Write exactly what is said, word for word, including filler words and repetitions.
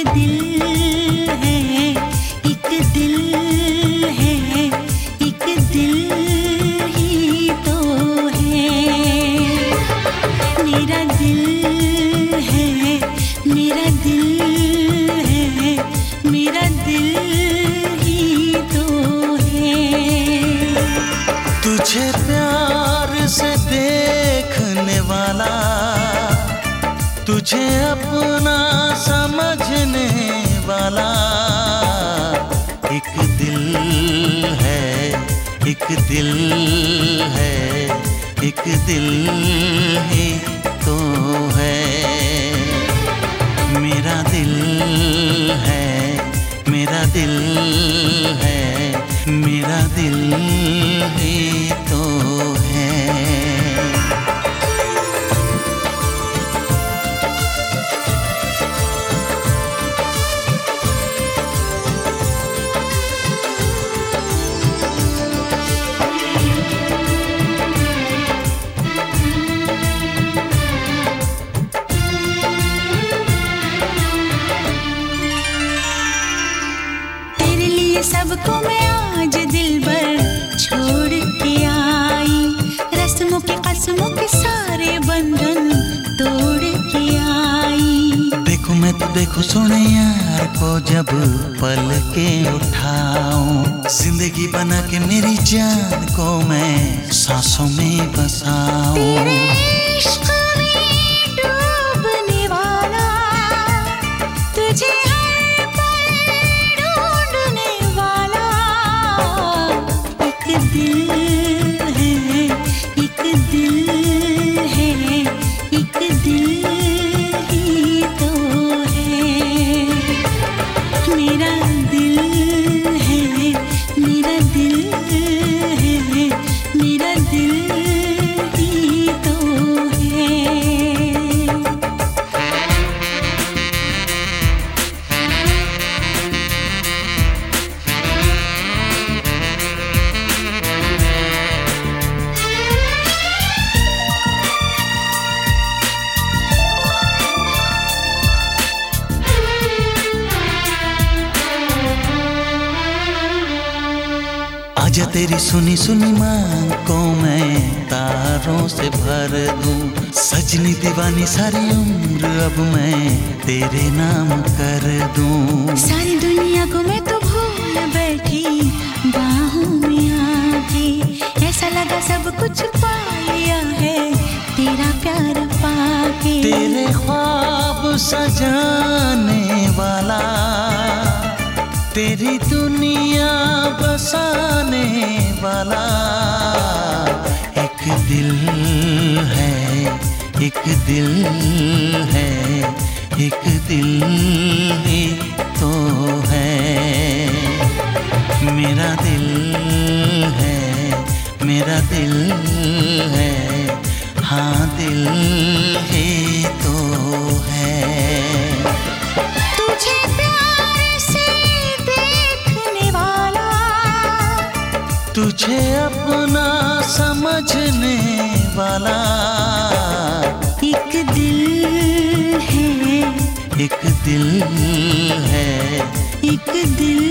दिल है, एक दिल है, एक दिल ही तो है। मेरा दिल है, मेरा दिल है, मेरा दिल ही तो है। तुझे प्यार से देखने वाला, तुझे अपना समझने वाला, एक दिल है, एक दिल है, एक दिल ही तो है। मेरा दिल है, मेरा दिल है, मेरा दिल ही तो है। सबको मैं आज दिल भर छोड़ के आई, रस्मों के कसमों के सारे बंधन तोड़ के आई। देखो मैं तो देखो सोने यार को जब पल के उठाऊं, जिंदगी बना के मेरी जान को मैं सांसों में बसाऊं। तेरे इश्क में डूबने वाला, तुझे दिल है, एक दिल है, एक दिल ही तो है। मेरा दिल है, मेरा दिल है, मेरा दिल ही तो है। आजा तेरी सुनी सुनी मांग को मैं तारों से भर दूं, सजनी दीवानी सारी उम्र अब मैं तेरे नाम कर दूं। सारी दुनिया को मैं तो भूल बैठी बाहों में आके, ऐसा लगा सब कुछ पा लिया है तेरा प्यार पाके। तेरे ख्वाब सजाने वाला, तेरी दुनिया बसाने वाला, एक दिल है, एक दिल है, एक दिल ही तो है। मेरा दिल है, मेरा दिल है, हाँ दिल ही तो है। तुझे प्यार से देखने वाला, तुझे अपना समझने वाला, एक दिल है, एक दिल है, एक दिल